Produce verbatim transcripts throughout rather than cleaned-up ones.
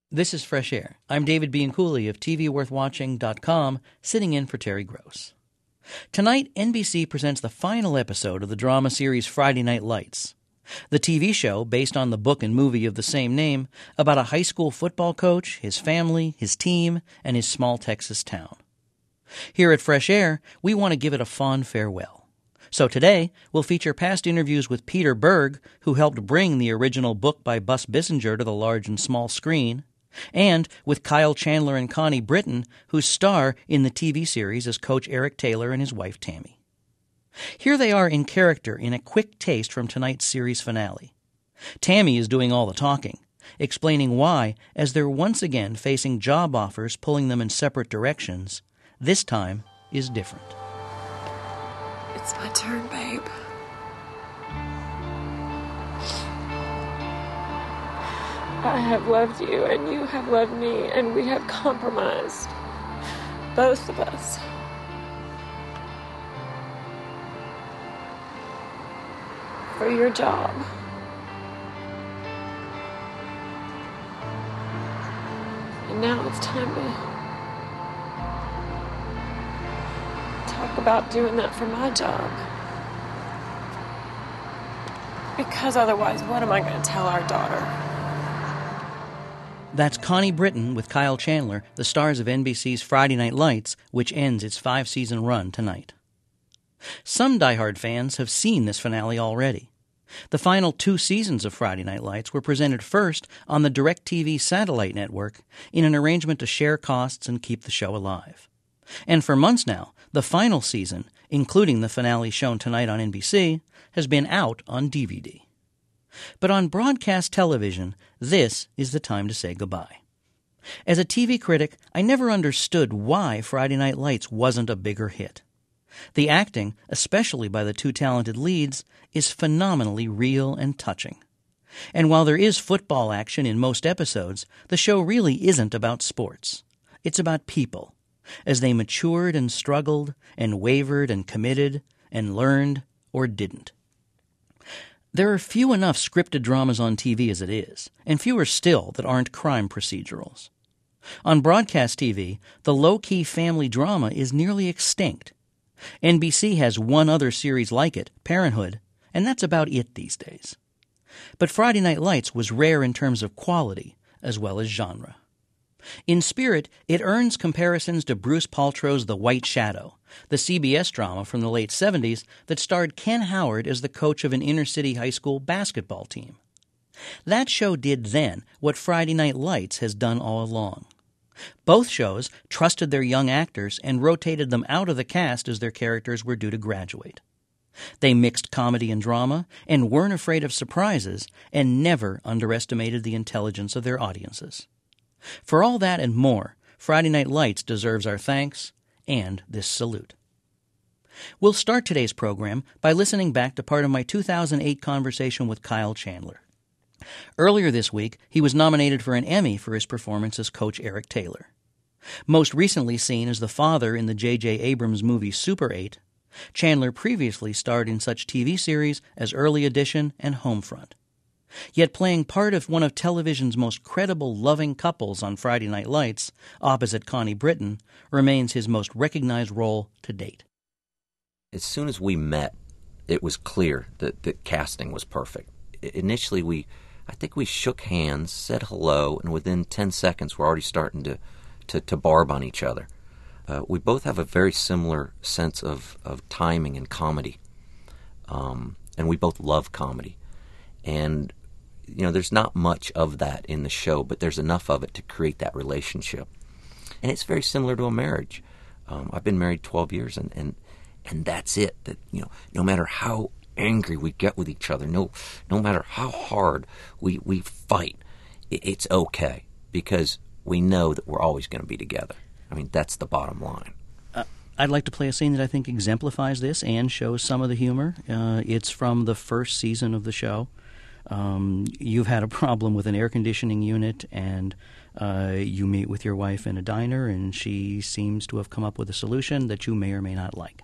This is Fresh Air. I'm David Bianculli of T V Worth Watching dot com, sitting in for Terry Gross. Tonight, N B C presents the final episode of the drama series Friday Night Lights, the T V show based on the book and movie of the same name about a high school football coach, his family, his team, and his small Texas town. Here at Fresh Air, we want to give it a fond farewell. So today, we'll feature past interviews with Peter Berg, who helped bring the original book by Bus Bissinger to the large and small screen, and with Kyle Chandler and Connie Britton, who star in the T V series as Coach Eric Taylor and his wife Tammy. Here they are in character in a quick taste from tonight's series finale. Tammy is doing all the talking, explaining why, as they're once again facing job offers pulling them in separate directions, this time is different. It's my turn, babe. I have loved you, and you have loved me, and we have compromised. Both of us. For your job. And now it's time to talk about doing that for my job. Because otherwise, what am I going to tell our daughter? That's Connie Britton with Kyle Chandler, the stars of N B C's Friday Night Lights, which ends its five-season run tonight. Some diehard fans have seen this finale already. The final two seasons of Friday Night Lights were presented first on the DirecTV satellite network in an arrangement to share costs and keep the show alive. And for months now, the final season, including the finale shown tonight on N B C, has been out on D V D. But on broadcast television, this is the time to say goodbye. As a T V critic, I never understood why Friday Night Lights wasn't a bigger hit. The acting, especially by the two talented leads, is phenomenally real and touching. And while there is football action in most episodes, the show really isn't about sports. It's about people, as they matured and struggled and wavered and committed and learned or didn't. There are few enough scripted dramas on T V as it is, and fewer still that aren't crime procedurals. On broadcast T V, the low-key family drama is nearly extinct. N B C has one other series like it, Parenthood, and that's about it these days. But Friday Night Lights was rare in terms of quality as well as genre. In spirit, it earns comparisons to Bruce Paltrow's The White Shadow, the C B S drama from the late seventies that starred Ken Howard as the coach of an inner-city high school basketball team. That show did then what Friday Night Lights has done all along. Both shows trusted their young actors and rotated them out of the cast as their characters were due to graduate. They mixed comedy and drama and weren't afraid of surprises and never underestimated the intelligence of their audiences. For all that and more, Friday Night Lights deserves our thanks and this salute. We'll start today's program by listening back to part of my two thousand eight conversation with Kyle Chandler. Earlier this week, he was nominated for an Emmy for his performance as Coach Eric Taylor. Most recently seen as the father in the J J Abrams movie Super eight, Chandler previously starred in such T V series as Early Edition and Homefront. Yet playing part of one of television's most credible, loving couples on Friday Night Lights, opposite Connie Britton, remains his most recognized role to date. As soon as we met, it was clear that the casting was perfect. Initially, we, I think we shook hands, said hello, and within ten seconds, we're already starting to, to, to barb on each other. Uh, we both have a very similar sense of, of timing and comedy, um, and we both love comedy. And you know, there's not much of that in the show, but there's enough of it to create that relationship. And it's very similar to a marriage. Um, I've been married twelve years, and, and and that's it. That, you know, no matter how angry we get with each other, no no matter how hard we, we fight, it, it's okay because we know that we're always going to be together. I mean, that's the bottom line. Uh, I'd like to play a scene that I think exemplifies this and shows some of the humor. Uh, it's from the first season of the show. Um, you've had a problem with an air conditioning unit, and uh, you meet with your wife in a diner, and she seems to have come up with a solution that you may or may not like.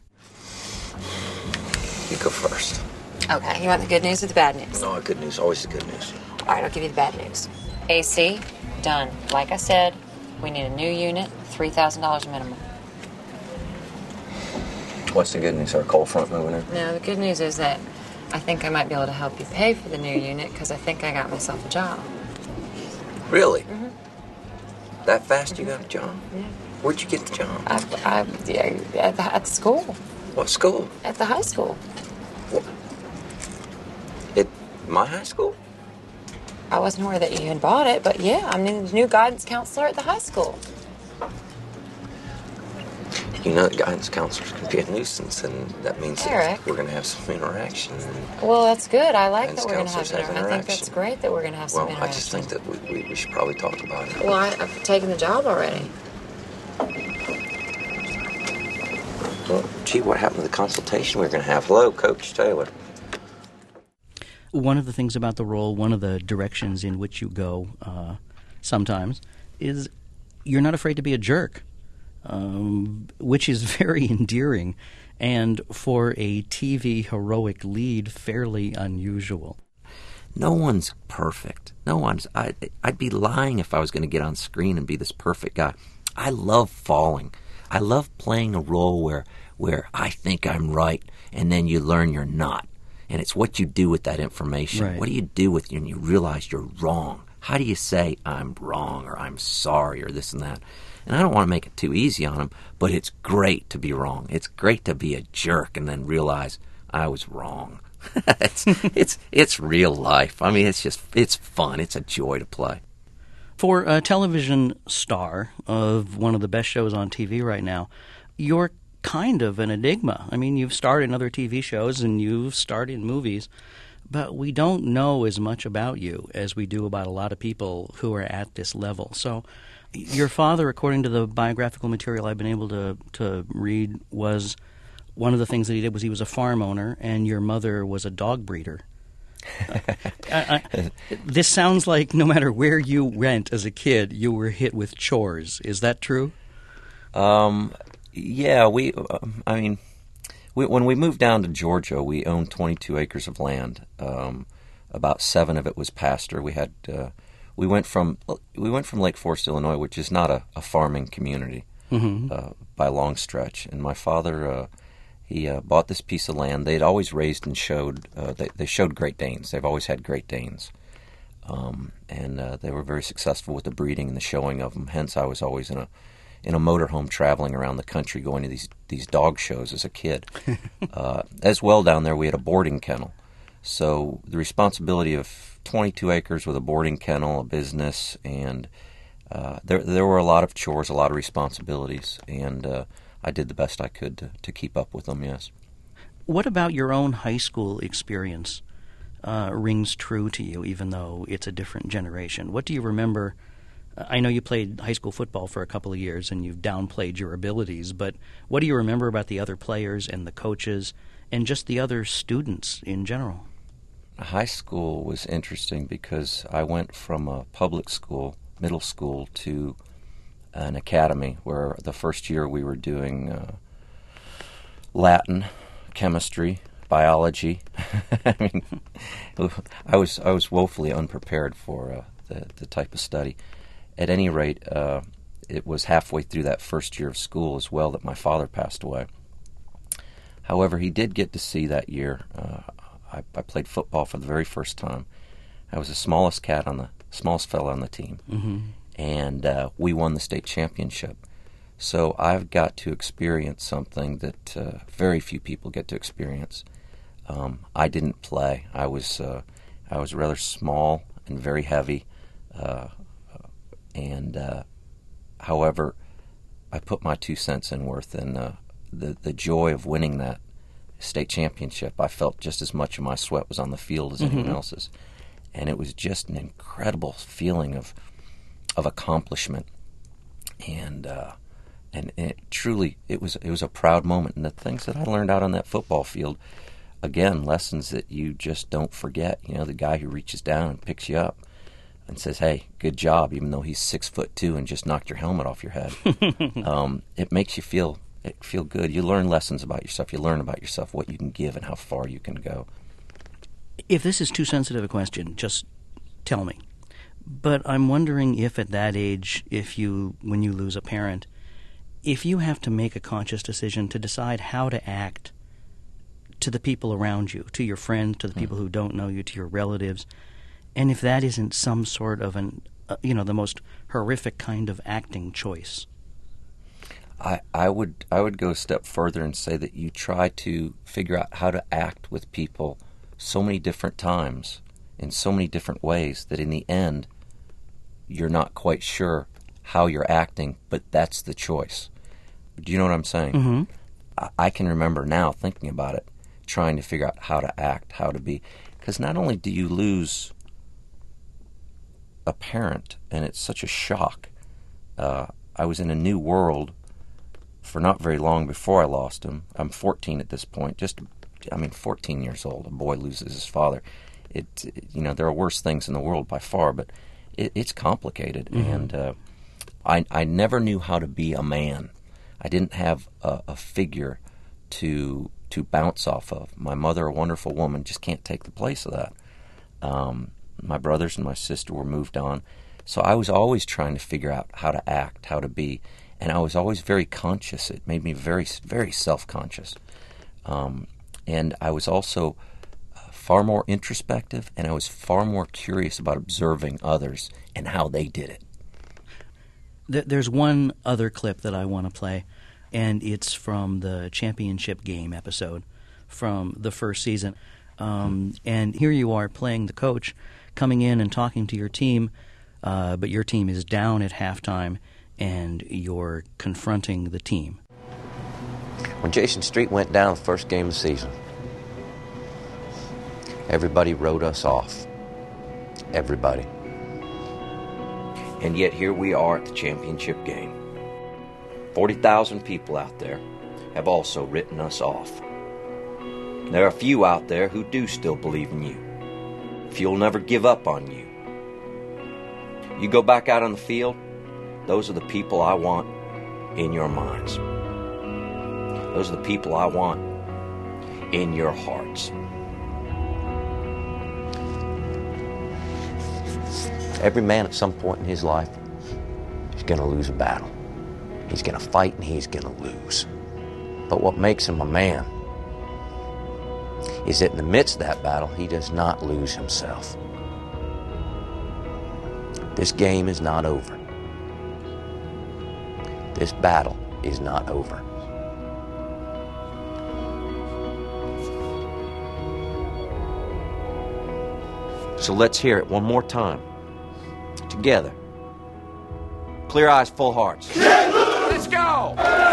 You go first. Okay, you want the good news or the bad news? No, good news. Always the good news. All right, I'll give you the bad news. A C Done. Like I said, we need a new unit, three thousand dollars minimum. What's the good news? Our cold front moving in? No, the good news is that I think I might be able to help you pay for the new unit because I think I got myself a job. Really? Mm-hmm. That fast mm-hmm. you got a job? Yeah. Where'd you get the job? I, I, yeah, at, the, at the school. What school? At the high school. What? At my high school? I wasn't aware that you had bought it, but yeah, I'm the new guidance counselor at the high school. You know that guidance counselors can be a nuisance, and that means Eric. that we're going to have some interaction. Well, that's good. I like Guidance that we're going to have counselors have interaction. I think that's great that we're going to have some Well, I just interaction. think that we, we, we should probably talk about it. Well, I, I've taken the job already. Well, gee, what happened to the consultation we were going to have? Hello, Coach Taylor. One of the things about the role, one of the directions in which you go uh, sometimes, is you're not afraid to be a jerk, um, which is very endearing and for a T V heroic lead, fairly unusual. No one's perfect. No one's. I, I'd be lying if I was going to get on screen and be this perfect guy. I love falling. I love playing a role where where I think I'm right, and then you learn you're not. And it's what you do with that information. Right. What do you do with it when you realize you're wrong? How do you say, I'm wrong, or I'm sorry, or this and that? And I don't want to make it too easy on them, but it's great to be wrong. It's great to be a jerk and then realize I was wrong. it's, it's, it's real life. I mean, it's just, it's fun. It's a joy to play. For a television star of one of the best shows on T V right now, you're kind of an enigma. I mean, you've starred in other T V shows and you've starred in movies, but we don't know as much about you as we do about a lot of people who are at this level. So your father, according to the biographical material I've been able to, to read, was one of the things that he did was he was a farm owner, and your mother was a dog breeder. uh, I, I, this sounds like no matter where you went as a kid, you were hit with chores. Is that true? Um, yeah, we, uh, I mean, we, when we moved down to Georgia, we owned twenty-two acres of land. Um, about seven of it was pasture. We had, uh, we went from, we went from Lake Forest, Illinois, which is not a, a farming community, mm-hmm. uh, by a long stretch. And my father, uh, He uh, bought this piece of land. They'd always raised and showed, uh, they, they showed Great Danes. They've always had Great Danes. Um, and uh, they were very successful with the breeding and the showing of them. Hence, I was always in a in a motorhome traveling around the country going to these, these dog shows as a kid. uh, as well, down there, we had a boarding kennel. So the responsibility of twenty-two acres with a boarding kennel, a business, and uh, there, there were a lot of chores, a lot of responsibilities, and uh, I did the best I could to, to keep up with them, yes. What about your own high school experience uh, rings true to you, even though it's a different generation? What do you remember? I know you played high school football for a couple of years and you've downplayed your abilities, but what do you remember about the other players and the coaches and just the other students in general? High school was interesting because I went from a public school, middle school, to an academy where the first year we were doing uh, Latin, chemistry, biology. I mean, I was I was woefully unprepared for uh, the the type of study. At any rate, uh, it was halfway through that first year of school as well that my father passed away. However, he did get to see that year. Uh, I, I played football for the very first time. I was the smallest cat on the smallest fella on the team. Mm-hmm. And uh, we won the state championship. So I've got to experience something that uh, very few people get to experience. Um, I didn't play. I was uh, I was rather small and very heavy, uh, and uh, however, I put my two cents in worth, and uh, the the joy of winning that state championship. I felt just as much of my sweat was on the field as anyone mm-hmm. else's, and it was just an incredible feeling of. of accomplishment, and uh, and it truly it was it was a proud moment. And the things that I learned out on that football field, again, lessons that you just don't forget. You know, the guy who reaches down and picks you up and says, "Hey, good job," even though he's six foot two and just knocked your helmet off your head. um, it makes you feel it feel good. You learn lessons about yourself. You learn about yourself, what you can give, and how far you can go. If this is too sensitive a question, just tell me. But I'm wondering if at that age, if you, when you lose a parent, if you have to make a conscious decision to decide how to act to the people around you, to your friends, to the people who don't know you, to your relatives, and if that isn't some sort of an, uh, you know, the most horrific kind of acting choice. I, I would I would go a step further and say that you try to figure out how to act with people so many different times in so many different ways that in the end you're not quite sure how you're acting, but that's the choice. Do you know what I'm saying? Mm-hmm. I, I can remember now thinking about it, trying to figure out how to act, how to be. Because not only do you lose a parent, and it's such a shock. Uh, I was in a new world for not very long before I lost him. I'm fourteen at this point. Just, I mean, fourteen years old. A boy loses his father. It, you know, there are worse things in the world by far, but it, it's complicated. Mm-hmm. And uh, I, I never knew how to be a man. I didn't have a, a figure to to bounce off of. My mother, a wonderful woman, just can't take the place of that. Um, my brothers and my sister were moved on. So I was always trying to figure out how to act, how to be. And I was always very conscious. It made me very, very self-conscious. Um, and I was also uh, far more introspective, and I was far more curious about observing others and how they did it. There's one other clip that I want to play, and it's from the championship game episode from the first season. Um, and here you are playing the coach, coming in and talking to your team, uh, but your team is down at halftime, and you're confronting the team. When Jason Street went down the first game of the season, everybody wrote us off. Everybody. And yet here we are at the championship game. forty thousand people out there have also written us off. There are a few out there who do still believe in you. Few never give up on you. You go back out on the field, those are the people I want in your minds. Those are the people I want in your hearts. Every man at some point in his life is going to lose a battle. He's going to fight and he's going to lose. But what makes him a man is that in the midst of that battle, he does not lose himself. This game is not over. This battle is not over. So let's hear it one more time. Together. Clear eyes, full hearts. Let's go!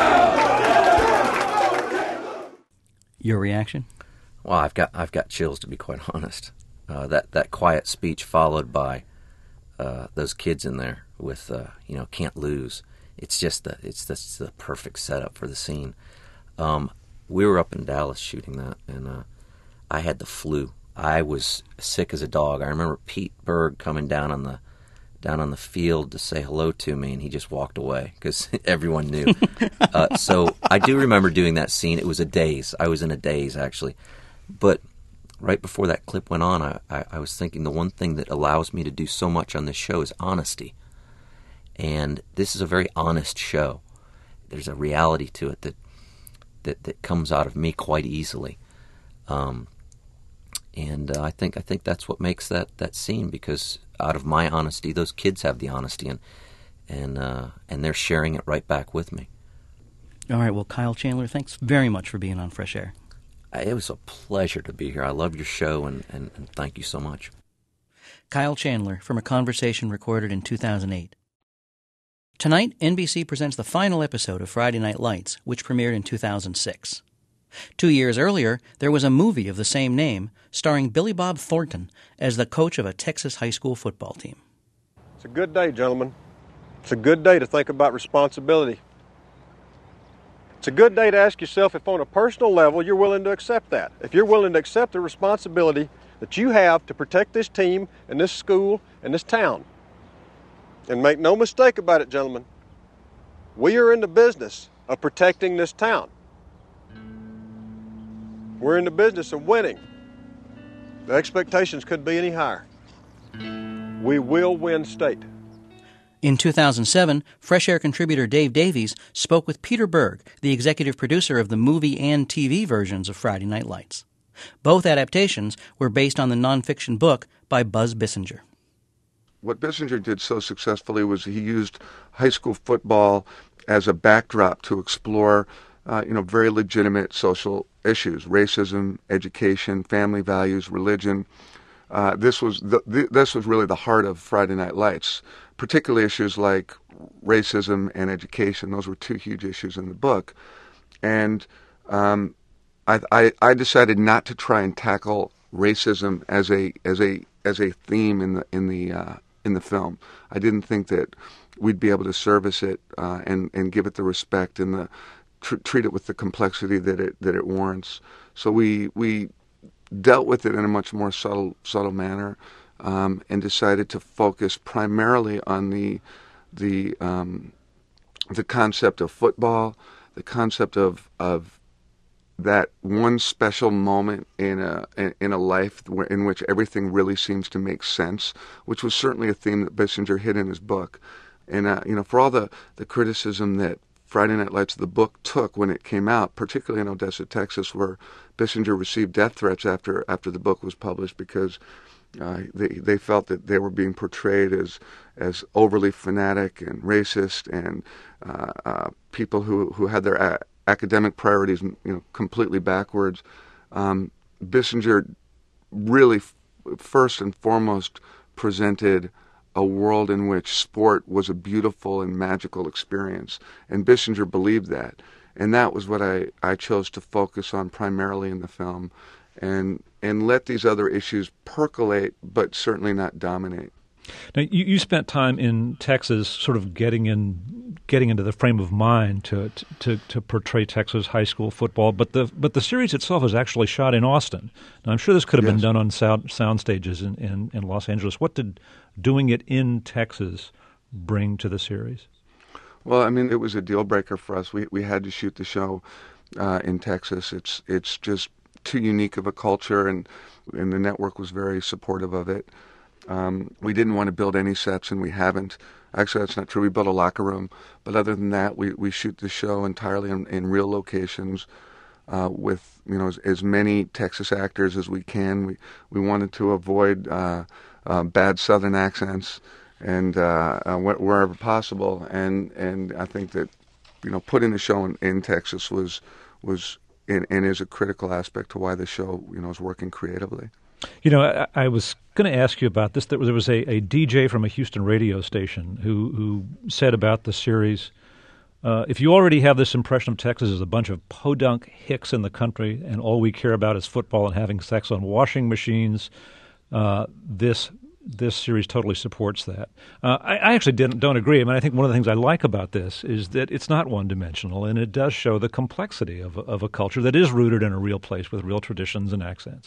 Your reaction? Well, I've got I've got chills, to be quite honest. Uh, that that quiet speech followed by uh, those kids in there with uh, you know, can't lose. It's just the it's the, it's the perfect setup for the scene. Um, we were up in Dallas shooting that, and uh, I had the flu. I was sick as a dog. I remember Pete Berg coming down on the down on the field to say hello to me, and he just walked away because everyone knew. uh, so I do remember doing that scene. It was a daze. I was in a daze, actually. But right before that clip went on, I, I, I was thinking the one thing that allows me to do so much on this show is honesty. And this is a very honest show. There's a reality to it that that, that comes out of me quite easily. Um, and uh, I think I think that's what makes that, that scene, because out of my honesty, those kids have the honesty, and and uh, and they're sharing it right back with me. All right, well, Kyle Chandler, thanks very much for being on Fresh Air. It was a pleasure to be here. I love your show, and, and, and thank you so much. Kyle Chandler from a conversation recorded in two thousand eight. Tonight, N B C presents the final episode of Friday Night Lights, which premiered in two thousand six. Two years earlier, there was a movie of the same name starring Billy Bob Thornton as the coach of a Texas high school football team. It's a good day, gentlemen. It's a good day to think about responsibility. It's a good day to ask yourself if on a personal level you're willing to accept that. If you're willing to accept the responsibility that you have to protect this team and this school and this town. And make no mistake about it, gentlemen, we are in the business of protecting this town. We're in the business of winning. The expectations couldn't be any higher. We will win state. In two thousand seven, Fresh Air contributor Dave Davies spoke with Peter Berg, the executive producer of the movie and T V versions of Friday Night Lights. Both adaptations were based on the nonfiction book by Buzz Bissinger. What Bissinger did so successfully was he used high school football as a backdrop to explore, uh, you know, very legitimate social issues: racism, education, family values, religion. Uh, this was the, the, this was really the heart of Friday Night Lights, particularly issues like racism and education. Those were two huge issues in the book, and um, I, I, I decided not to try and tackle racism as a as a as a theme in the in the uh, in the film. I didn't think that we'd be able to service it uh, and and give it the respect and the tr- treat it with the complexity that it that it warrants. So we we dealt with it in a much more subtle subtle manner, um, and decided to focus primarily on the the um, the concept of football, the concept of of that one special moment in a in a life in which everything really seems to make sense, which was certainly a theme that Bissinger hit in his book. And uh, you know, for all the the criticism that Friday Night Lights, the book, took when it came out, particularly in Odessa, Texas, where Bissinger received death threats after after the book was published because uh, they they felt that they were being portrayed as as overly fanatic and racist and uh, uh, people who who had their a- academic priorities, you know, completely backwards. Um, Bissinger really, f- first and foremost, presented a world in which sport was a beautiful and magical experience, and Bissinger believed that, and that was what I, I chose to focus on primarily in the film, and and let these other issues percolate, but certainly not dominate. Now, you, you spent time in Texas, sort of getting in, getting into the frame of mind to to to portray Texas high school football. But the but the series itself was actually shot in Austin. Now, I'm sure this could have yes. been done on sound sound stages in, in, in Los Angeles. What did doing it in Texas bring to the series? Well, I mean, it was a deal breaker for us. We we had to shoot the show uh, in Texas. It's it's just too unique of a culture, and and the network was very supportive of it. Um, we didn't want to build any sets, and we haven't. Actually, that's not true. We built a locker room, but other than that, we, we shoot the show entirely in, in real locations uh, with you know as, as many Texas actors as we can. We we wanted to avoid uh, uh, bad Southern accents, and uh, uh, wherever possible. And and I think that you know putting the show in, in Texas was was and, and is a critical aspect to why the show you know is working creatively. You know, I, I was going to ask you about this. There was, there was a, a D J from a Houston radio station who, who said about the series, uh, if you already have this impression of Texas as a bunch of podunk hicks in the country and all we care about is football and having sex on washing machines, uh, this this series totally supports that. Uh, I, I actually didn't, don't agree. I mean, I think one of the things I like about this is that it's not one-dimensional, and it does show the complexity of, of a culture that is rooted in a real place with real traditions and accents.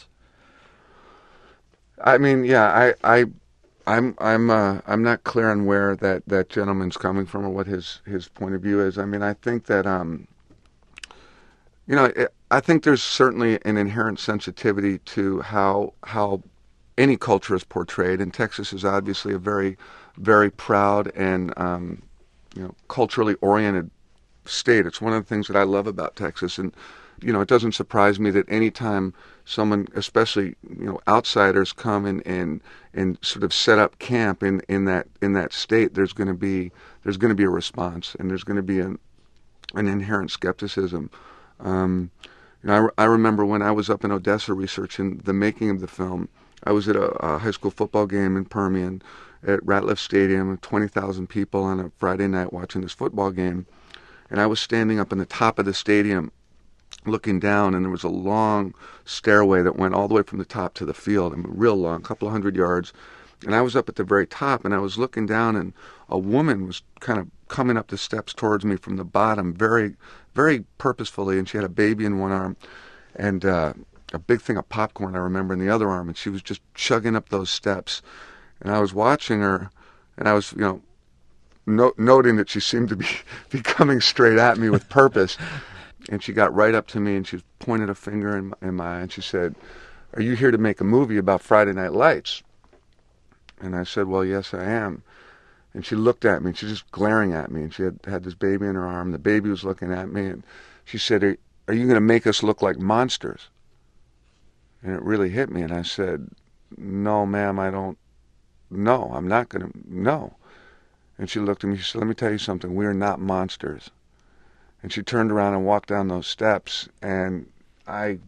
I mean, yeah, I, I, I'm, I'm, uh, I'm not clear on where that, that gentleman's coming from or what his, his point of view is. I mean, I think that, um, you know, it, I think there's certainly an inherent sensitivity to how how any culture is portrayed, and Texas is obviously a very, very proud and um, you know culturally oriented state. It's one of the things that I love about Texas, and you know, it doesn't surprise me that any time someone, especially you know, outsiders come and, and and sort of set up camp in, in that in that state, there's going to be there's going to be a response, and there's going to be an an inherent skepticism. Um, you know, I, re- I remember when I was up in Odessa researching the making of the film, I was at a, a high school football game in Permian at Ratliff Stadium, twenty thousand people on a Friday night watching this football game, and I was standing up in the top of the stadium looking down, and there was a long stairway that went all the way from the top to the field, and real long, a couple of hundred yards. And I was up at the very top, and I was looking down, and a woman was kind of coming up the steps towards me from the bottom, very, very purposefully, and she had a baby in one arm, and uh, a big thing of popcorn, I remember, in the other arm, and she was just chugging up those steps. And I was watching her, and I was, you know, no- noting that she seemed to be, be coming straight at me with purpose. And she got right up to me, and she pointed a finger in my, in my eye, and she said, "Are you here to make a movie about Friday Night Lights?" And I said, well, yes, I am. And she looked at me, and she was just glaring at me, and she had had this baby in her arm. The baby was looking at me, and she said, are, are you going to make us look like monsters? And it really hit me, and I said, no, ma'am, I don't, no, I'm not going to, no. And she looked at me, she said, let me tell you something, we are not monsters. And she turned around and walked down those steps, and I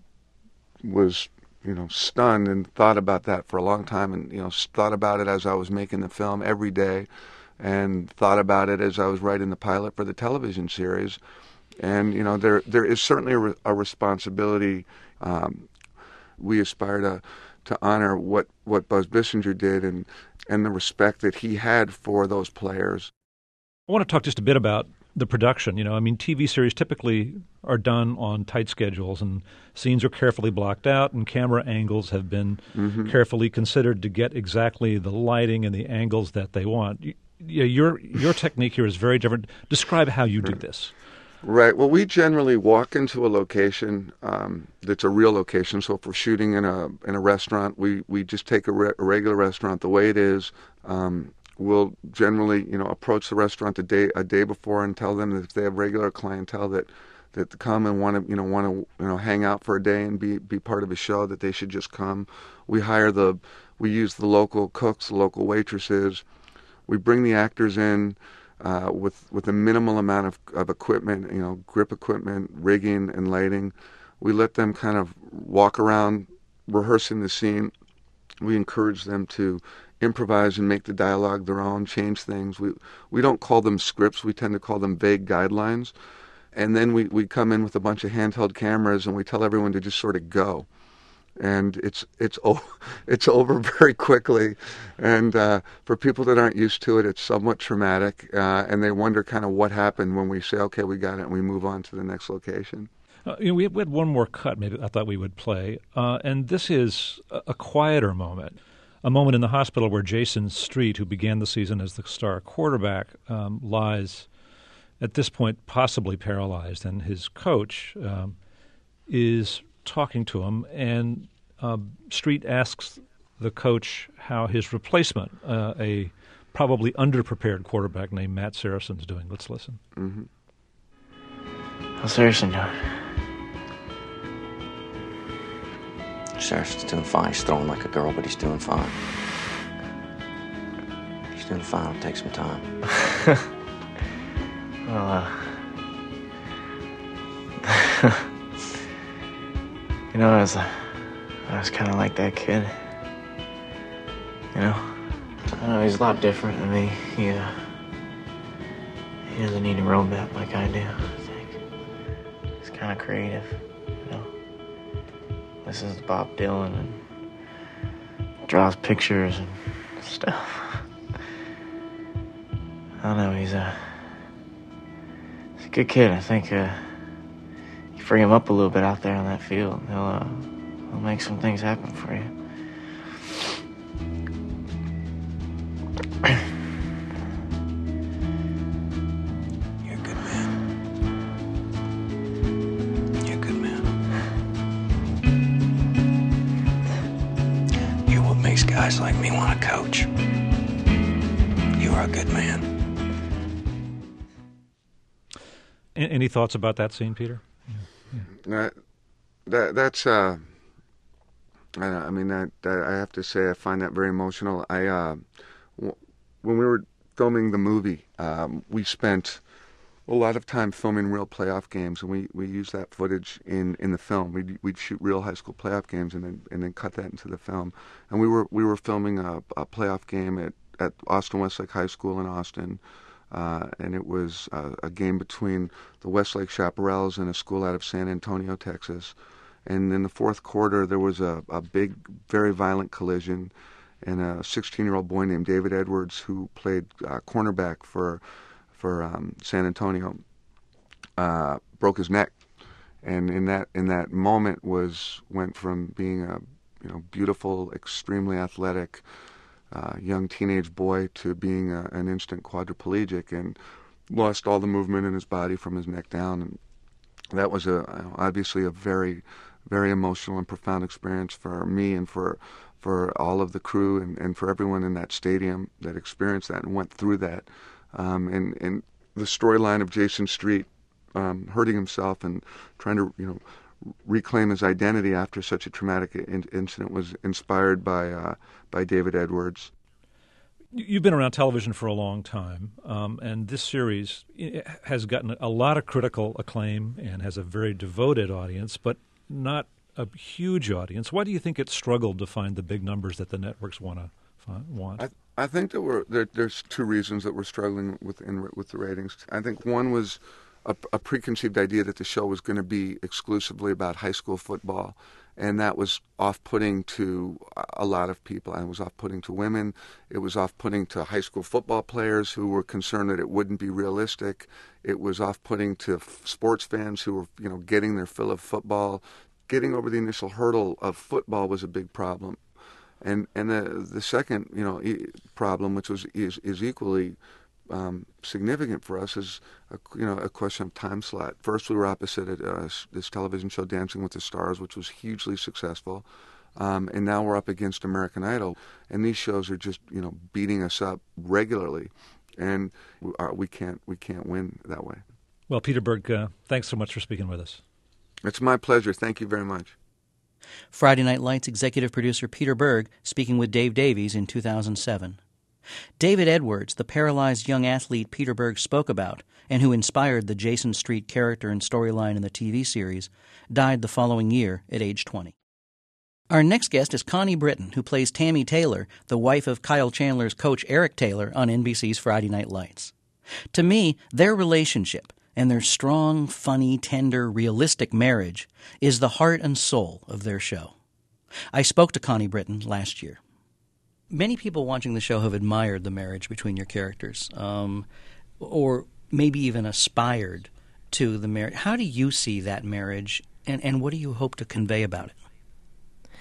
was, you know, stunned and thought about that for a long time, and, you know, thought about it as I was making the film every day, and thought about it as I was writing the pilot for the television series. And, you know, there there is certainly a, re- a responsibility. Um, we aspire to, to honor what, what Buzz Bissinger did and, and the respect that he had for those players. I want to talk just a bit about the production. You know, I mean, T V series typically are done on tight schedules, and scenes are carefully blocked out, and camera angles have been mm-hmm. carefully considered to get exactly the lighting and the angles that they want. You, you, your your technique here is very different. Describe how you do this. Right. Well, we generally walk into a location um, that's a real location. So if we're shooting in a in a restaurant, we, we just take a, re- a regular restaurant the way it is. Um, we'll generally, you know, approach the restaurant a day a day before and tell them that if they have regular clientele that that come and want to, you know, want to, you know, hang out for a day and be be part of a show, that they should just come. We hire the, we use the local cooks, the local waitresses. We bring the actors in. Uh, with with a minimal amount of, of equipment, you know, grip equipment, rigging, and lighting. We let them kind of walk around rehearsing the scene. We encourage them to improvise and make the dialogue their own, change things. We we don't call them scripts. We tend to call them vague guidelines. And then we, we come in with a bunch of handheld cameras, and we tell everyone to just sort of go. And it's it's it's over very quickly, and uh, for people that aren't used to it, it's somewhat traumatic, uh, and they wonder kind of what happened when we say, "Okay, we got it," and we move on to the next location. Uh, you know, we had, we had one more cut. Maybe I thought we would play, uh, and this is a, a quieter moment, a moment in the hospital where Jason Street, who began the season as the star quarterback, um, lies at this point possibly paralyzed, and his coach um, is talking to him, and uh, Street asks the coach how his replacement, uh, a probably underprepared quarterback named Matt Saracen, is doing. Let's listen. Mm-hmm. How's Saracen doing? Saracen's doing fine. He's throwing like a girl, but he's doing fine. He's doing fine. It'll take some time. well, uh... You know, I was, uh, I was kind of like that kid. You know? I don't know, he's a lot different than me. He, uh, he doesn't need a roadmap like I do, I think. He's kind of creative, you know? Listens to Bob Dylan and draws pictures and stuff. I don't know, he's a, he's a good kid. I think, uh, free him up a little bit out there on that field. He'll, uh, he'll make some things happen for you. You're a good man. You're a good man. You're what makes guys like me want to coach. You are a good man. Any thoughts about that scene, Peter? That, that that's uh, I, I mean that, that I have to say I find that very emotional. I uh, w- when we were filming the movie, um, we spent a lot of time filming real playoff games, and we, we used that footage in, in the film. We'd we'd shoot real high school playoff games and then and then cut that into the film. And we were we were filming a, a playoff game at, at Austin Westlake High School in Austin. Uh, and it was uh, a game between the Westlake Chaparrals and a school out of San Antonio, Texas. And in the fourth quarter, there was a, a big, very violent collision, and a sixteen-year-old boy named David Edwards, who played uh, cornerback for for um, San Antonio, uh, broke his neck. And in that in that moment was went from being a you know beautiful, extremely athletic, Uh, young teenage boy to being a, an instant quadriplegic, and lost all the movement in his body from his neck down. And that was a obviously a very, very emotional and profound experience for me and for for all of the crew and, and for everyone in that stadium that experienced that and went through that. Um, and, and the storyline of Jason Street um, hurting himself and trying to, you know, reclaim his identity after such a traumatic in- incident was inspired by uh, by David Edwards. You've been around television for a long time, um, and this series has gotten a lot of critical acclaim and has a very devoted audience, but not a huge audience. Why do you think it struggled to find the big numbers that the networks want to find, want? I, I think that we're there, there's two reasons that we're struggling with in, with the ratings. I think one was a, a preconceived idea that the show was going to be exclusively about high school football, and that was off-putting to a lot of people. And it was off-putting to women. It was off-putting to high school football players who were concerned that it wouldn't be realistic. It was off-putting to f- sports fans who were, you know, getting their fill of football. Getting over the initial hurdle of football was a big problem. And and the the second, you know, e- problem, which was is, is equally um, significant for us, is a, you know a question of time slot. First, we were opposite at uh, this television show, Dancing with the Stars, which was hugely successful, um, and now we're up against American Idol, and these shows are just you know beating us up regularly, and we, uh, we can't we can't win that way. Well, Peter Berg, uh, thanks so much for speaking with us. It's my pleasure. Thank you very much. Friday Night Lights executive producer Peter Berg speaking with Dave Davies in two thousand seven. David Edwards, the paralyzed young athlete Peter Berg spoke about and who inspired the Jason Street character and storyline in the T V series, died the following year at age twenty. Our next guest is Connie Britton, who plays Tammy Taylor, the wife of Kyle Chandler's coach Eric Taylor on N B C's Friday Night Lights. To me, their relationship and their strong, funny, tender, realistic marriage is the heart and soul of their show. I spoke to Connie Britton last year. Many people watching the show have admired the marriage between your characters, um, or maybe even aspired to the marriage. How do you see that marriage, and, and what do you hope to convey about it?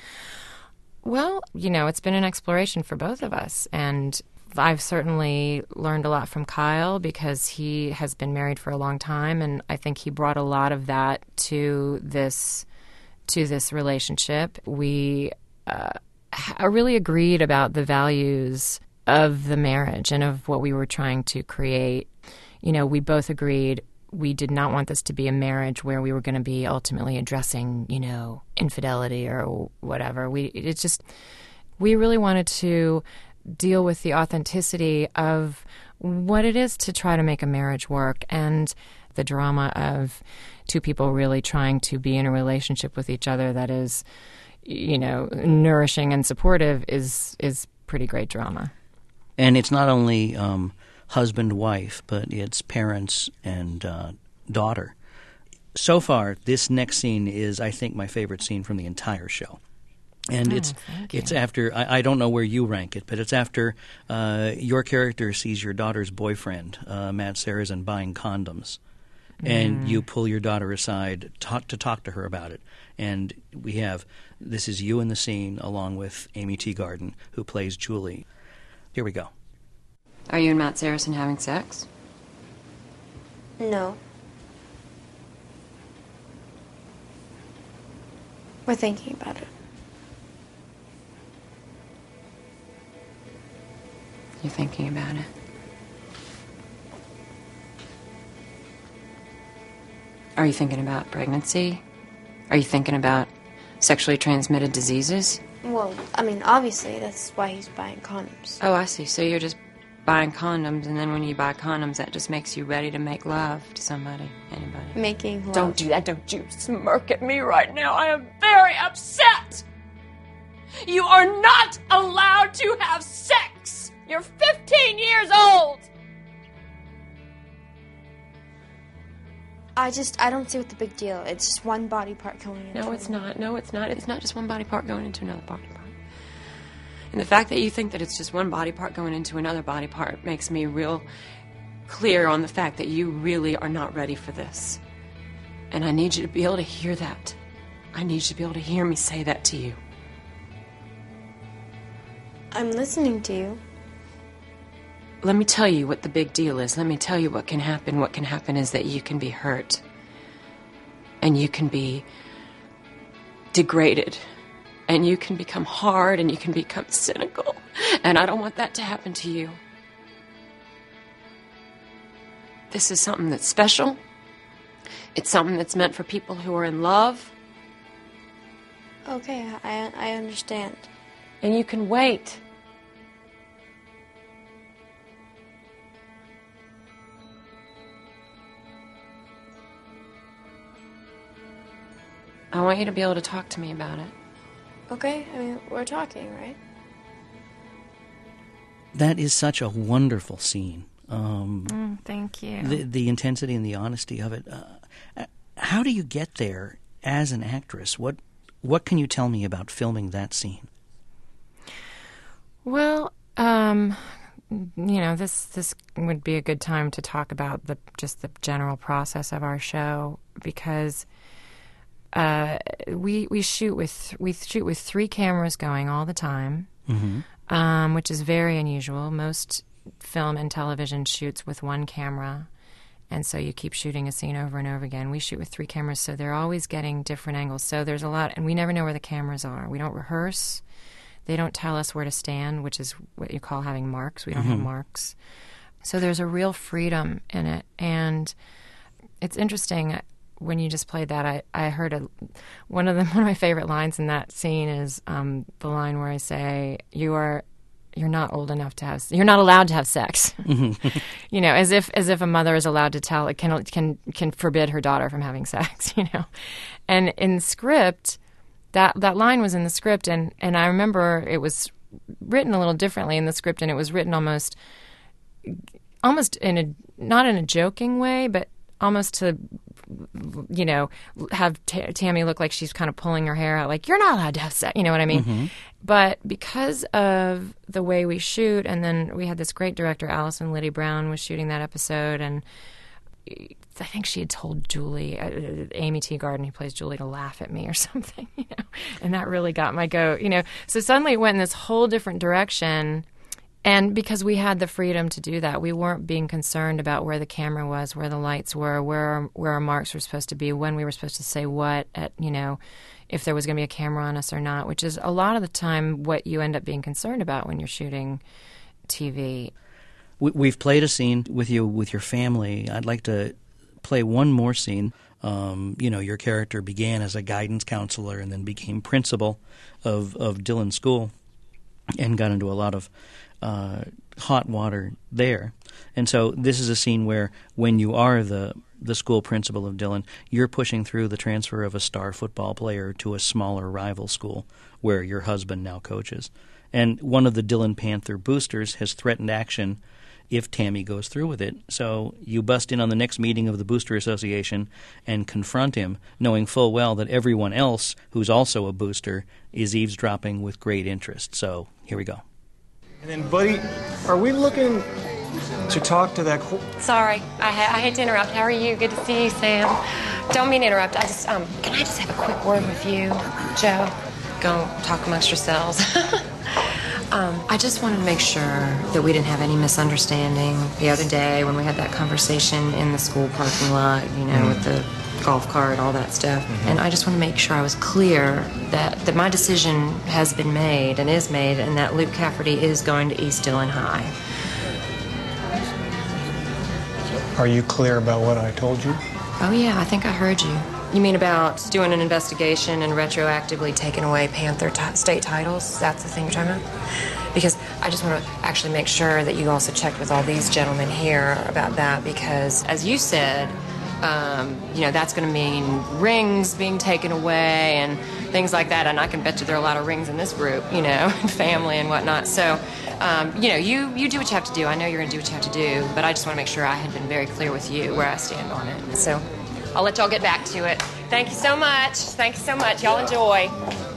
Well, you know, it's been an exploration for both of us, and I've certainly learned a lot from Kyle because he has been married for a long time, and I think he brought a lot of that to this to this relationship. We uh, really agreed about the values of the marriage and of what we were trying to create. You know, we both agreed we did not want this to be a marriage where we were going to be ultimately addressing, you know, infidelity or whatever. We it's just we really wanted to deal with the authenticity of what it is to try to make a marriage work and the drama of two people really trying to be in a relationship with each other that is, you know, nourishing and supportive is is pretty great drama. And it's not only um, husband-wife, but it's parents and uh, daughter. So far, this next scene is, I think, my favorite scene from the entire show. And oh, it's thank you. it's after, I, I don't know where you rank it, but it's after uh, your character sees your daughter's boyfriend, uh, Matt Sarrazin, buying condoms. And Mm. you pull your daughter aside talk, to talk to her about it. And we have, this is you in the scene along with Amy Teagarden, who plays Julie. Here we go. Are you and Matt Sarrazin having sex? No. We're thinking about it. You're thinking about it. Are you thinking about pregnancy? Are you thinking about sexually transmitted diseases? Well, I mean, obviously, that's why he's buying condoms. Oh, I see. So you're just buying condoms, and then when you buy condoms, that just makes you ready to make love to somebody, anybody. Making love. Don't do that. Don't you smirk at me right now. I am very upset. You are not allowed to have sex. You're fifteen years old. I just, I don't see what the big deal. It's just one body part going into No, it's another. not. No, it's not. It's not just one body part going into another body part. And the fact that you think that it's just one body part going into another body part makes me real clear on the fact that you really are not ready for this. And I need you to be able to hear that. I need you to be able to hear me say that to you. I'm listening to you. Let me tell you what the big deal is. Let me tell you what can happen. What can happen is that you can be hurt. And you can be degraded. And you can become hard and you can become cynical. And I don't want that to happen to you. This is something that's special. It's something that's meant for people who are in love. Okay, I, I understand. And you can wait. I want you to be able to talk to me about it. Okay, I mean, we're talking, right? That is such a wonderful scene. Um, Mm, thank you. The, the intensity and the honesty of it. Uh, how do you get there as an actress? What What can you tell me about filming that scene? Well, um, you know, this this would be a good time to talk about the just the general process of our show, because uh, we we shoot with we shoot with three cameras going all the time, Mm-hmm. um, which is very unusual. Most film and television shoots with one camera, and so you keep shooting a scene over and over again. We shoot with three cameras, so they're always getting different angles. So there's a lot, and we never know where the cameras are. We don't rehearse. They don't tell us where to stand, which is what you call having marks. We don't have marks. So there's a real freedom in it. And it's interesting, when you just played that, I, I heard a, one of the one of my favorite lines in that scene is um, the line where I say, you are you're not old enough to have you're not allowed to have sex. You know, as if as if a mother is allowed to tell can can can forbid her daughter from having sex, you know. And in script, That that line was in the script, and, and I remember it was written a little differently in the script, and it was written almost, almost in a not in a joking way, but almost to, you know, have T- Tammy look like she's kind of pulling her hair out, like, you're not allowed to have sex, you know what I mean? Mm-hmm. But because of the way we shoot, and then we had this great director, Allison Liddy Brown, was shooting that episode, and I think she had told Julie, uh, Amy Teagarden, who plays Julie, to laugh at me or something, you know, and that really got my goat, you know. So suddenly it went in this whole different direction, and because we had the freedom to do that, we weren't being concerned about where the camera was, where the lights were, where our, where our marks were supposed to be, when we were supposed to say what, at, you know, if there was going to be a camera on us or not, which is a lot of the time what you end up being concerned about when you're shooting T V. We've played a scene with you with your family. I'd like to play one more scene. Um, you know, your character began as a guidance counselor and then became principal of, of Dillon School and got into a lot of uh, hot water there. And so this is a scene where when you are the the school principal of Dillon, you're pushing through the transfer of a star football player to a smaller rival school where your husband now coaches. And one of the Dillon Panther boosters has threatened action if Tammy goes through with it. So you bust in on the next meeting of the Booster Association and confront him, knowing full well that everyone else who's also a booster is eavesdropping with great interest. So here we go. And then, Buddy, are we looking to talk to that... Co- Sorry, I, ha- I hate to interrupt. How are you? Good to see you, Sam. Don't mean to interrupt. I just, um, can I just have a quick word with you, Joe? Go talk amongst yourselves. Um, I just wanted to make sure that we didn't have any misunderstanding the other day when we had that conversation in the school parking lot, you know, mm-hmm. with the golf cart, all that stuff. Mm-hmm. And I just want to make sure I was clear that, that my decision has been made and is made, and that Luke Cafferty is going to East Dillon High. Are you clear about what I told you? Oh, yeah, I think I heard you. You mean about doing an investigation and retroactively taking away Panther t- state titles? That's the thing you're talking about? Because I just want to actually make sure that you also checked with all these gentlemen here about that, because, as you said, um, you know, that's going to mean rings being taken away and things like that. And I can bet you there are a lot of rings in this group, you know, and family and whatnot. So, um, you know, you, you do what you have to do. I know you're going to do what you have to do, but I just want to make sure I had been very clear with you where I stand on it. So I'll let y'all get back to it. Thank you so much. Thank you so much. Y'all enjoy.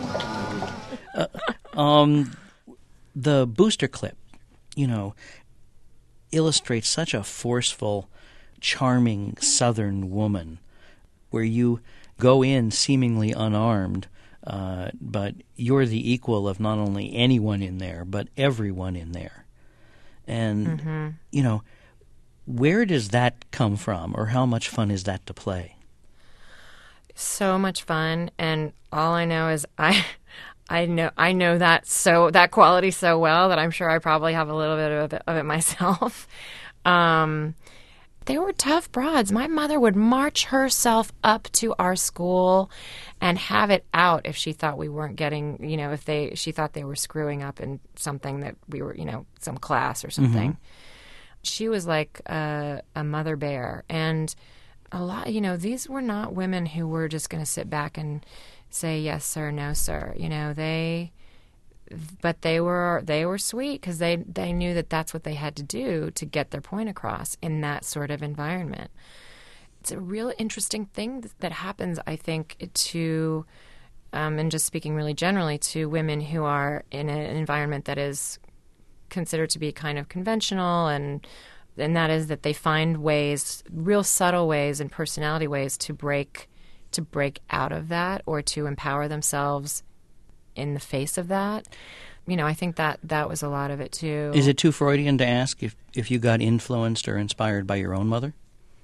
Uh, um, the booster clip, you know, illustrates such a forceful, charming Southern woman where you go in seemingly unarmed, uh, but you're the equal of not only anyone in there, but everyone in there. And, mm-hmm. you know, where does that come from, or how much fun is that to play? So much fun, and all I know is I I know I know that so that quality so well that I'm sure I probably have a little bit of it, of it myself. Um, they were tough broads. My mother would march herself up to our school and have it out if she thought we weren't getting, you know, if they she thought they were screwing up in something that we were, you know, some class or something. Mm-hmm. She was like a, a mother bear, and a lot, you know, these were not women who were just going to sit back and say yes sir, no sir. You know, they, but they were they were sweet because they they knew that that's what they had to do to get their point across in that sort of environment. It's a real interesting thing that happens, I think, to, um, and just speaking really generally, to women who are in an environment that is considered to be kind of conventional, and and that is that they find ways, real subtle ways and personality ways to break to break out of that or to empower themselves in the face of that. You know, I think that that was a lot of it too. Is it too Freudian to ask if, if you got influenced or inspired by your own mother?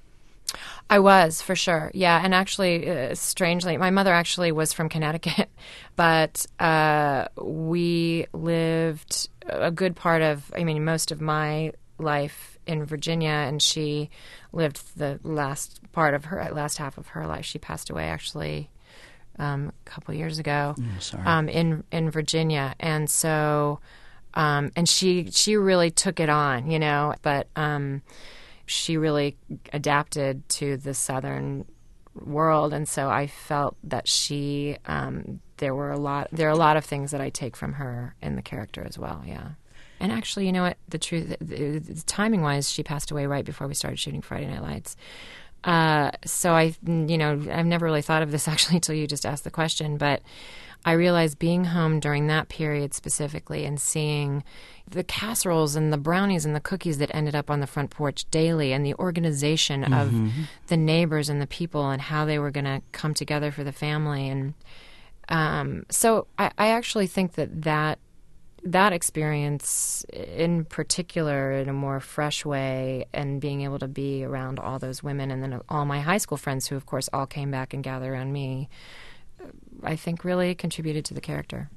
I was, for sure. Yeah, and actually, uh, strangely, my mother actually was from Connecticut, but uh, we lived a good part of, I mean, most of my life in Virginia, and she lived the last part of her, last half of her life. She passed away, actually, um, a couple of years ago. Oh, sorry. Um, in in Virginia, and so, um, and she she really took it on, you know, but. Um, She really adapted to the Southern world, and so I felt that she um, there were a lot there are a lot of things that I take from her in the character as well. Yeah, and actually, you know what? The truth, the, the, timing wise, she passed away right before we started shooting Friday Night Lights. Uh, so I, you know, I've never really thought of this actually until you just asked the question, but I realized being home during that period specifically and seeing the casseroles and the brownies and the cookies that ended up on the front porch daily, and the organization mm-hmm. of the neighbors and the people and how they were going to come together for the family. And um, so I, I actually think that, that that experience in particular, in a more fresh way, and being able to be around all those women and then all my high school friends who, of course, all came back and gathered around me, I think really contributed to the character.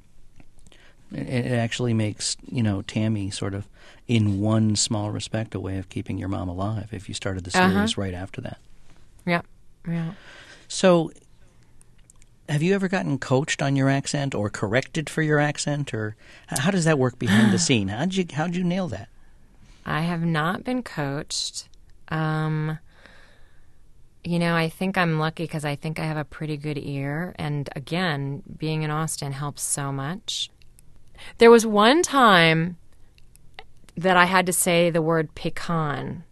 It actually makes, you know, Tammy sort of, in one small respect, a way of keeping your mom alive if you started the series uh-huh. right after that. Yeah, yeah. So, have you ever gotten coached on your accent or corrected for your accent, or how does that work behind the scene? How'd you how'd you nail that? I have not been coached. Um, you know, I think I'm lucky because I think I have a pretty good ear, and again, being in Austin helps so much. There was one time that I had to say the word pecan,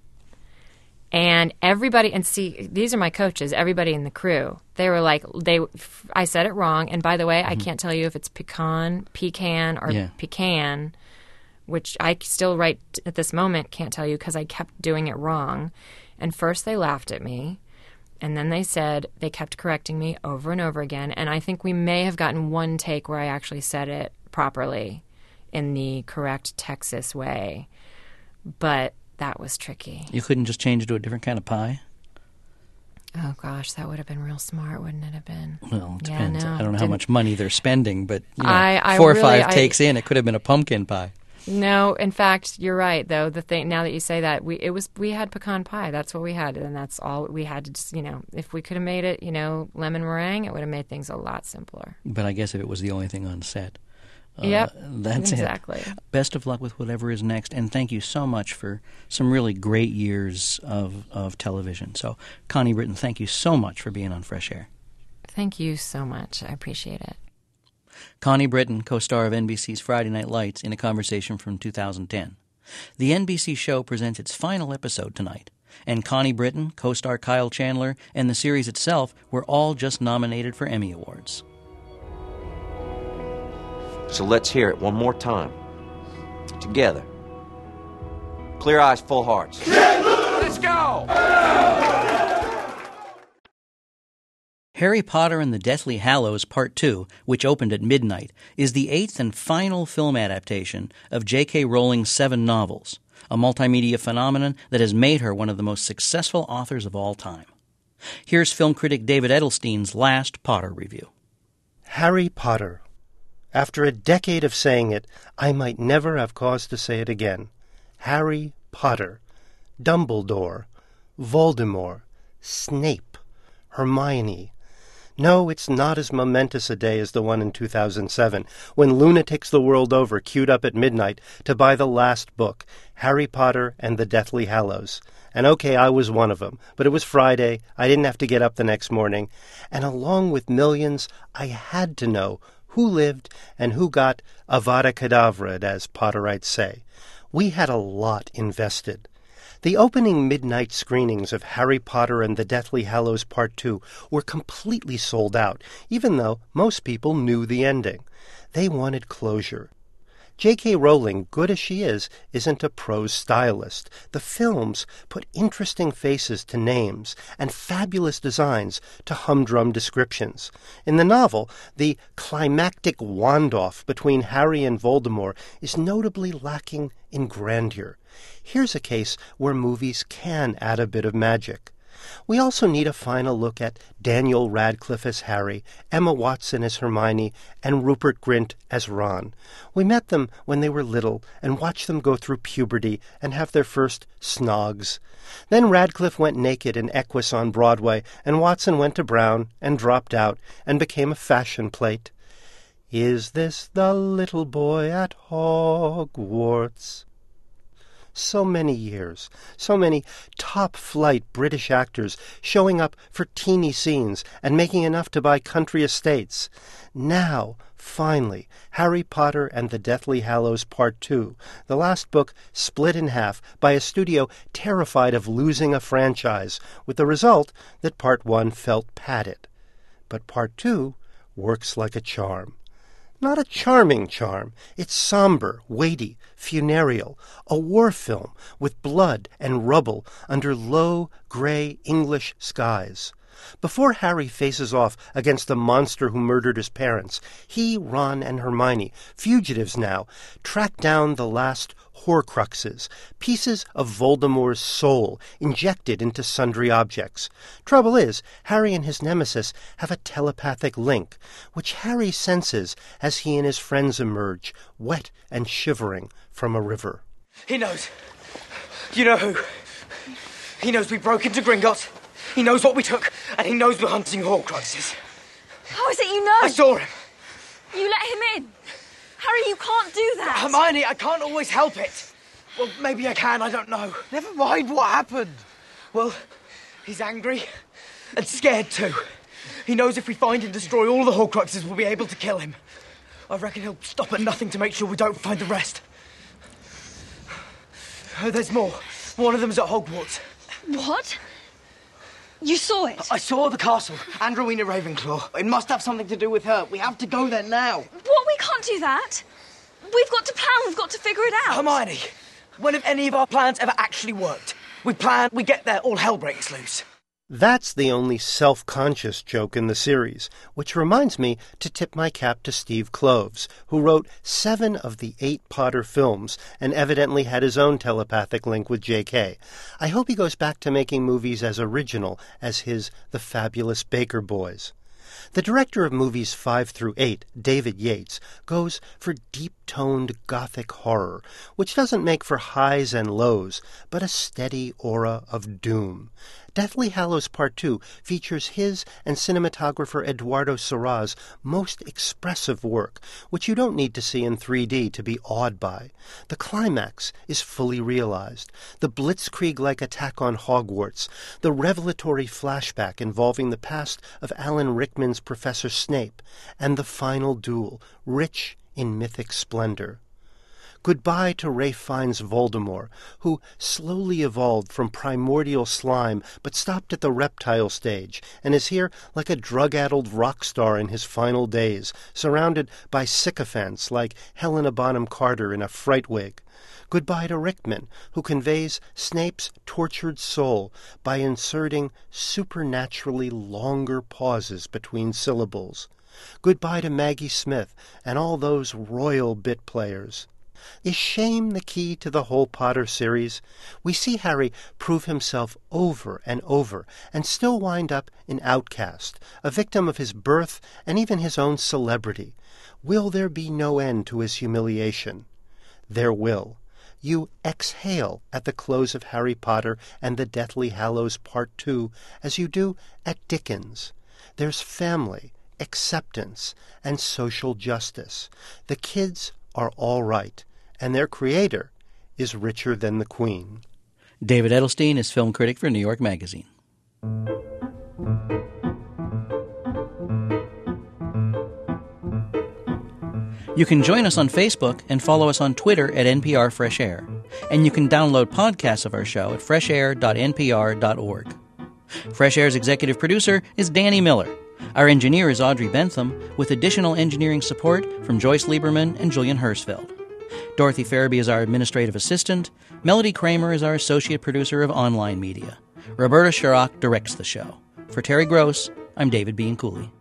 and everybody, and see, these are my coaches, everybody in the crew, they were like, they, I said it wrong, and by the way, mm-hmm. I can't tell you if it's pecan, pecan, or yeah. pecan, which I still right at this moment can't tell you because I kept doing it wrong. And first they laughed at me, and then they said, they kept correcting me over and over again, and I think we may have gotten one take where I actually said it properly in the correct Texas way, but that was tricky. You couldn't just change it to a different kind of pie? Oh gosh, that would have been real smart, wouldn't it have been? Well, it depends. Yeah, no, I don't know didn't... how much money they're spending, but you know, I, I four really, or five I... takes in, it could have been a pumpkin pie. No, in fact, you're right. Though the thing, now that you say that, we it was we had pecan pie. That's what we had, and that's all we had to just, you know. If we could have made it, you know, lemon meringue, it would have made things a lot simpler. But I guess if it was the only thing on set. Uh, yep, that's exactly. it. Best of luck with whatever is next, and thank you so much for some really great years of, of television. So, Connie Britton, thank you so much for being on Fresh Air. Thank you so much. I appreciate it. Connie Britton, co-star of N B C's Friday Night Lights, in a conversation from two thousand ten. The N B C show presents its final episode tonight, and Connie Britton, co-star Kyle Chandler, and the series itself were all just nominated for Emmy Awards. So let's hear it one more time. Together. Clear eyes, full hearts. Let's go! Harry Potter and the Deathly Hallows Part two, which opened at midnight, is the eighth and final film adaptation of J K. Rowling's seven novels, a multimedia phenomenon that has made her one of the most successful authors of all time. Here's film critic David Edelstein's last Potter review. Harry Potter. After a decade of saying it, I might never have cause to say it again. Harry Potter, Dumbledore, Voldemort, Snape, Hermione. No, it's not as momentous a day as the one in two thousand seven, when lunatics the world over queued up at midnight to buy the last book, Harry Potter and the Deathly Hallows. And okay, I was one of them, but it was Friday, I didn't have to get up the next morning, and along with millions, I had to know who lived and who got Avada Kedavra, as Potterites say. We had a lot invested. The opening midnight screenings of Harry Potter and the Deathly Hallows Part two were completely sold out, even though most people knew the ending. They wanted closure. J K. Rowling, good as she is, isn't a prose stylist. The films put interesting faces to names and fabulous designs to humdrum descriptions. In the novel, the climactic wand-off between Harry and Voldemort is notably lacking in grandeur. Here's a case where movies can add a bit of magic. We also need a final look at Daniel Radcliffe as Harry, Emma Watson as Hermione, and Rupert Grint as Ron. We met them when they were little and watched them go through puberty and have their first snogs. Then Radcliffe went naked in Equus on Broadway, and Watson went to Brown and dropped out and became a fashion plate. Is this the little boy at Hogwarts? So many years, so many top-flight British actors showing up for teeny scenes and making enough to buy country estates. Now, finally, Harry Potter and the Deathly Hallows Part two, the last book split in half by a studio terrified of losing a franchise, with the result that Part one felt padded. But Part two works like a charm. Not a charming charm. It's somber, weighty, funereal, a war film with blood and rubble under low, gray English skies. Before Harry faces off against the monster who murdered his parents, he, Ron, and Hermione, fugitives now, track down the last Horcruxes, pieces of Voldemort's soul injected into sundry objects. Trouble is, Harry and his nemesis have a telepathic link, which Harry senses as he and his friends emerge, wet and shivering, from a river. He knows. You know who? He knows we broke into Gringotts. He knows what we took, and he knows we're hunting Horcruxes. How is it you know? I saw him. You let him in. Harry, you can't do that. Hermione, I can't always help it. Well, maybe I can, I don't know. Never mind what happened. Well, he's angry and scared too. He knows if we find and destroy all the Horcruxes, we'll be able to kill him. I reckon he'll stop at nothing to make sure we don't find the rest. Oh, there's more. One of them's at Hogwarts. What? You saw it? I saw the castle and Rowena Ravenclaw. It must have something to do with her. We have to go there now. What? We can't do that. We've got to plan. We've got to figure it out. Hermione, when have any of our plans ever actually worked? We plan, we get there, all hell breaks loose. That's the only self-conscious joke in the series, which reminds me to tip my cap to Steve Kloves, who wrote seven of the eight Potter films and evidently had his own telepathic link with J K. I hope he goes back to making movies as original as his The Fabulous Baker Boys. The director of movies five through eight, David Yates, goes for deep-toned gothic horror, which doesn't make for highs and lows, but a steady aura of doom. Deathly Hallows Part two features his and cinematographer Eduardo Serra's most expressive work, which you don't need to see in three D to be awed by. The climax is fully realized. The blitzkrieg-like attack on Hogwarts, the revelatory flashback involving the past of Alan Rickman's Professor Snape, and the final duel, rich in mythic splendor. Goodbye to Ralph Fiennes' Voldemort, who slowly evolved from primordial slime but stopped at the reptile stage and is here like a drug-addled rock star in his final days, surrounded by sycophants like Helena Bonham Carter in a fright wig. Goodbye to Rickman, who conveys Snape's tortured soul by inserting supernaturally longer pauses between syllables. Goodbye to Maggie Smith and all those royal bit players. Is shame the key to the whole Potter series? We see Harry prove himself over and over and still wind up an outcast, a victim of his birth and even his own celebrity. Will there be no end to his humiliation? There will. You exhale at the close of Harry Potter and the Deathly Hallows Part Two as you do at Dickens. There's family, acceptance, and social justice. The kids are all right, and their creator is richer than the Queen. David Edelstein is film critic for New York Magazine. You can join us on Facebook and follow us on Twitter at N P R Fresh Air. And you can download podcasts of our show at fresh air dot n p r dot org. Fresh Air's executive producer is Danny Miller. Our engineer is Audrey Bentham, with additional engineering support from Joyce Lieberman and Julian Hersfeld. Dorothy Farabee is our administrative assistant. Melody Kramer is our associate producer of online media. Roberta Shirok directs the show. For Terry Gross, I'm David Bianculli.